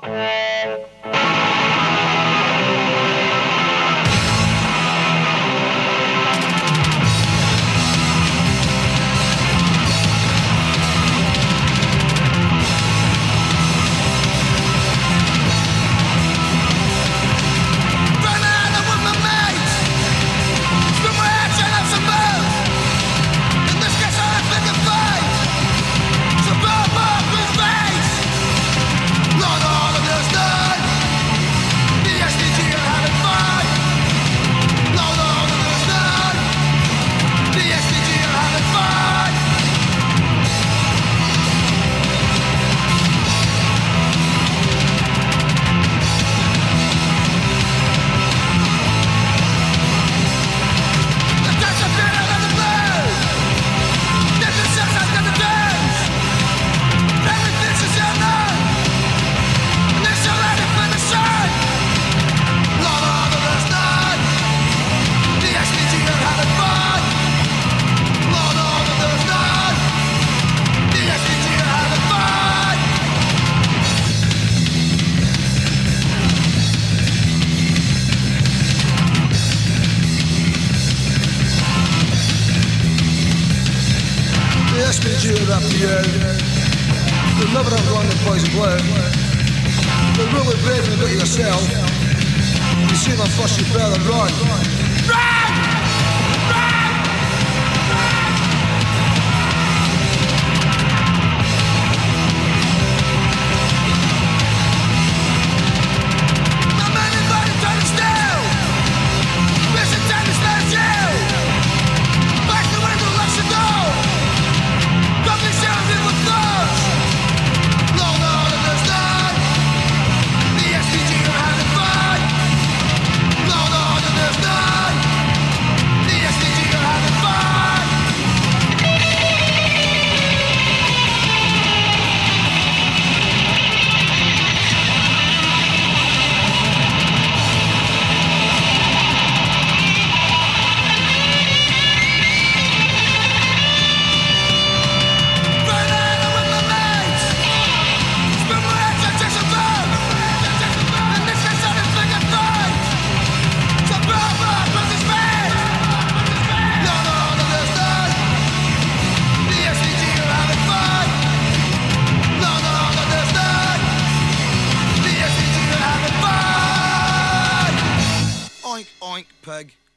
SPG are up to you. They'll never have run the boys blue. They're really brave and about yourself. You see them first, you better run. Run! Oink, oink, pig.